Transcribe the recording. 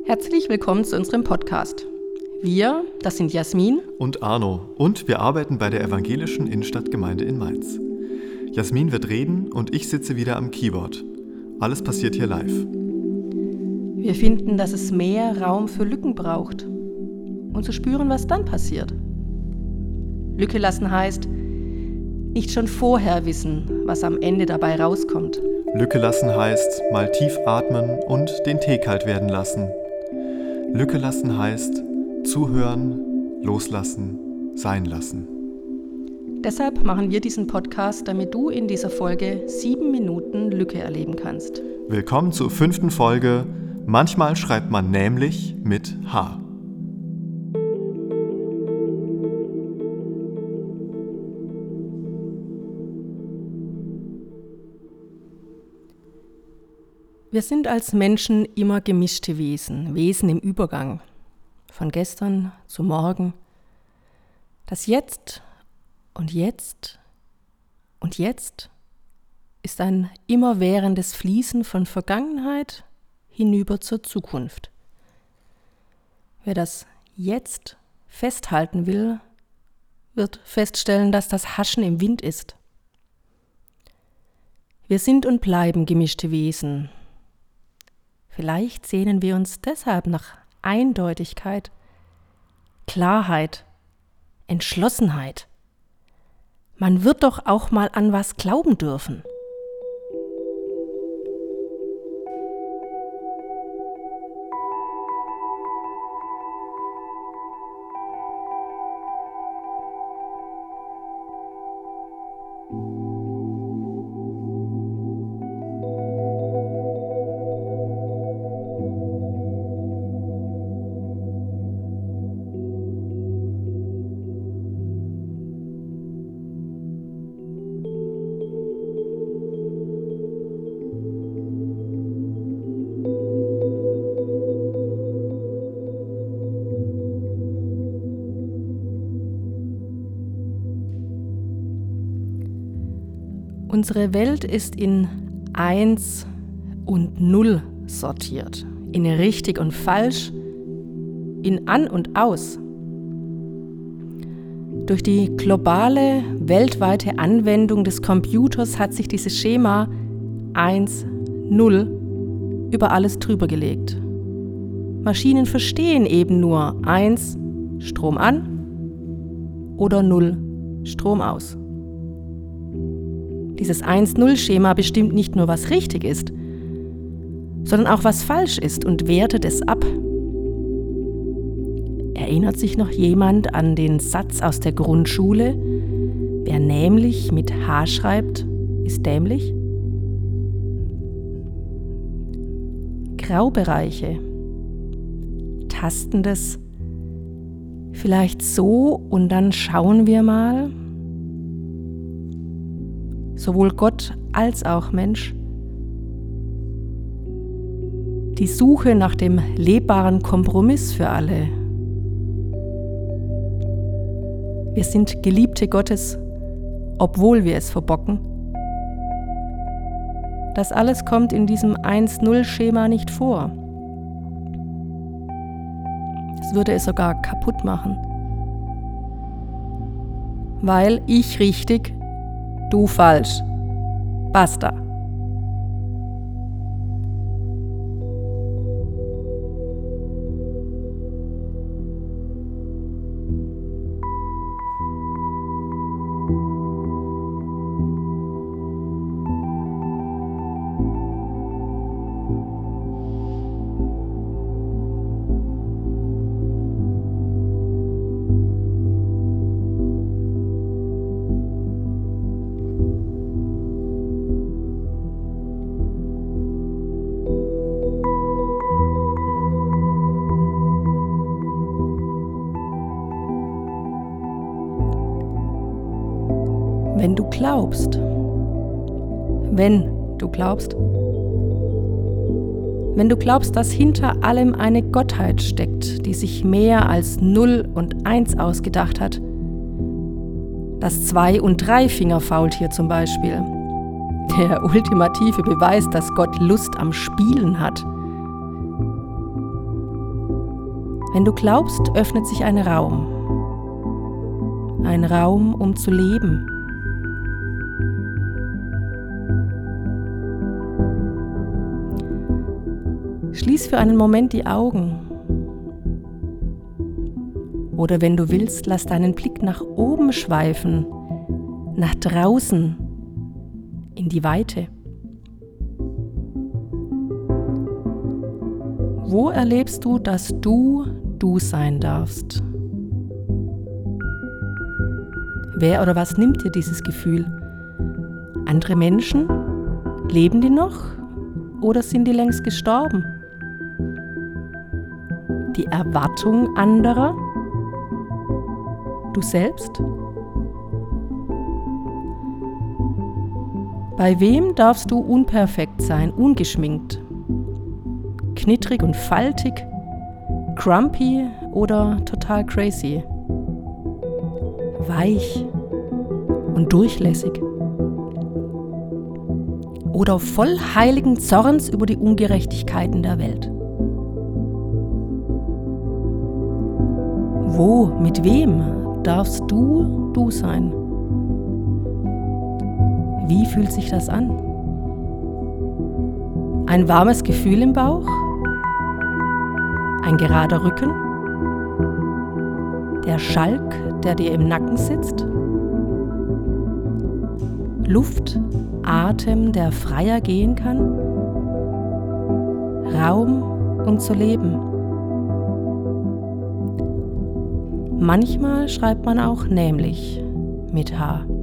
Herzlich willkommen zu unserem Podcast. Wir, das sind Jasmin und Arno, und wir arbeiten bei der Evangelischen Innenstadtgemeinde in Mainz. Jasmin wird reden und ich sitze wieder am Keyboard. Alles passiert hier live. Wir finden, dass es mehr Raum für Lücken braucht und zu spüren, was dann passiert. Lücke lassen heißt, nicht schon vorher wissen, was am Ende dabei rauskommt. Lücke lassen heißt, mal tief atmen und den Tee kalt werden lassen. Lücke lassen heißt, zuhören, loslassen, sein lassen. Deshalb machen wir diesen Podcast, damit du in dieser Folge 7 Minuten Lücke erleben kannst. Willkommen zur 5. Folge. Manchmal schreibt man nämlich mit H. Wir sind als Menschen immer gemischte Wesen im Übergang, von gestern zu morgen. Das Jetzt und Jetzt und Jetzt ist ein immerwährendes Fließen von Vergangenheit hinüber zur Zukunft. Wer das Jetzt festhalten will, wird feststellen, dass das Haschen im Wind ist. Wir sind und bleiben gemischte Wesen. Vielleicht sehnen wir uns deshalb nach Eindeutigkeit, Klarheit, Entschlossenheit. Man wird doch auch mal an was glauben dürfen. Unsere Welt ist in 1 und 0 sortiert, in richtig und falsch, in an und aus. Durch die globale, weltweite Anwendung des Computers hat sich dieses Schema 1, 0 über alles drüber gelegt. Maschinen verstehen eben nur 1, Strom an oder 0, Strom aus. Dieses 1-0-Schema bestimmt nicht nur, was richtig ist, sondern auch, was falsch ist und wertet es ab. Erinnert sich noch jemand an den Satz aus der Grundschule? Wer nämlich mit H schreibt, ist dämlich? Graubereiche, tastendes, vielleicht so und dann schauen wir mal. Sowohl Gott als auch Mensch. Die Suche nach dem lebbaren Kompromiss für alle. Wir sind Geliebte Gottes, obwohl wir es verbocken. Das alles kommt in diesem 1-0-Schema nicht vor. Es würde es sogar kaputt machen. Weil ich richtig, du falsch. Basta. Wenn du glaubst, dass hinter allem eine Gottheit steckt, die sich mehr als 0 und 1 ausgedacht hat, das 2- und 3-Finger-Faultier zum Beispiel, der ultimative Beweis, dass Gott Lust am Spielen hat, Wenn du glaubst, öffnet sich ein Raum, um zu leben. Schließ für einen Moment die Augen. Oder wenn du willst, lass deinen Blick nach oben schweifen, nach draußen, in die Weite. Wo erlebst du, dass du sein darfst? Wer oder was nimmt dir dieses Gefühl? Andere Menschen? Leben die noch oder sind die längst gestorben? Die Erwartung anderer? Du selbst? Bei wem darfst du unperfekt sein, ungeschminkt? Knittrig und faltig? Grumpy oder total crazy? Weich und durchlässig? Oder voll heiligen Zorns über die Ungerechtigkeiten der Welt? Wo, mit wem darfst du sein? Wie fühlt sich das an? Ein warmes Gefühl im Bauch? Ein gerader Rücken? Der Schalk, der dir im Nacken sitzt? Luft, Atem, der freier gehen kann? Raum, um zu leben. Manchmal schreibt man auch nämlich mit H.